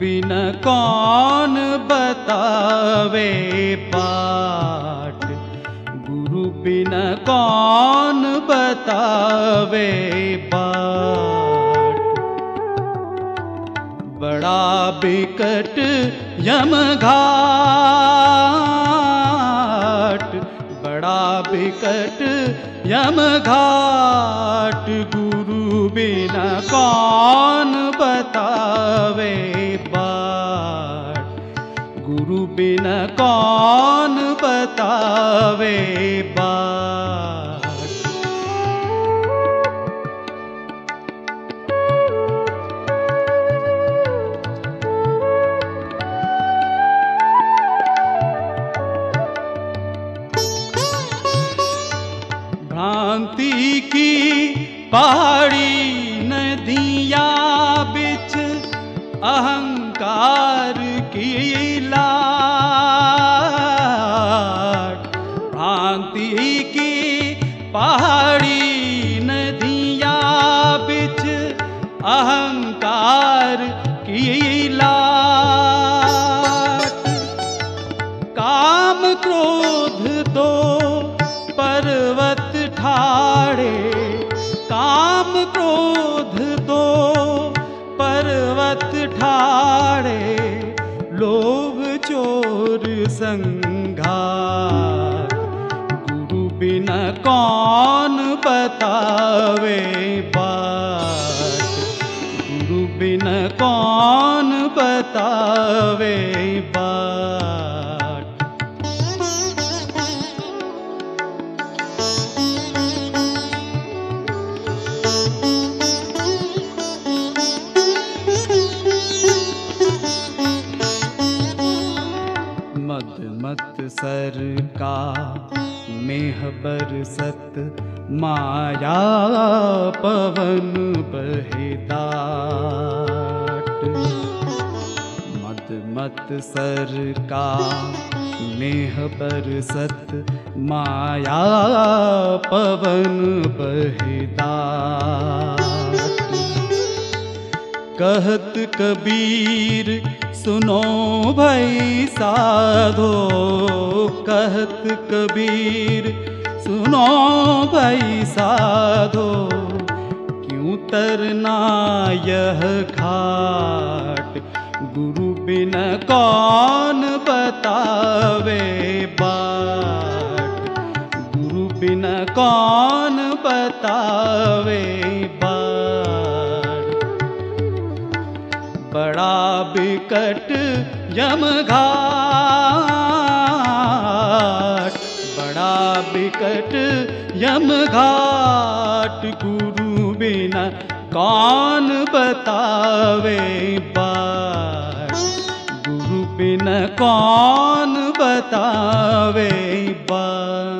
बिन कौन बतावे पाठ, गुरु बिन कौन बतावे बाट। बड़ा बिकट यमघाट, बड़ा बिकट यमघाट, गुरु बिना कौन बतावे बाट, गुरु बिना कौन बतावे बाट। भ्रांति की पहाड़ी नदियाँ बिच अहंकार की लाट, भ्रांति की पहाड़ी नदियाँ बिच अहंकार की लाट। काम क्रोध दो पर्वत ठाड़े, काम क्रोध दो पर्वत ठाड़े, लोभ चोर संघात, गुरु बिना कौन बतावे बाट, गुरु बिना कौन बतावे बाट। मत सर का मेह बरसत, माया पवन बहेदाट। मत सर का मेह बरसत, माया पवन बहेदाट। कहत कबीर सुनो भाई साधो, कहत कबीर सुनो भाई साधो, क्यों तरना यह घाट, गुरु बिना कौन बतावे बाट, गुरु बिना कौन बतावे बाट। बड़ा बिकट यमघाट, बड़ा बिकट यमघाट, गुरु बिना कौन बतावे बाट, गुरु बिना कौन बतावे बाट।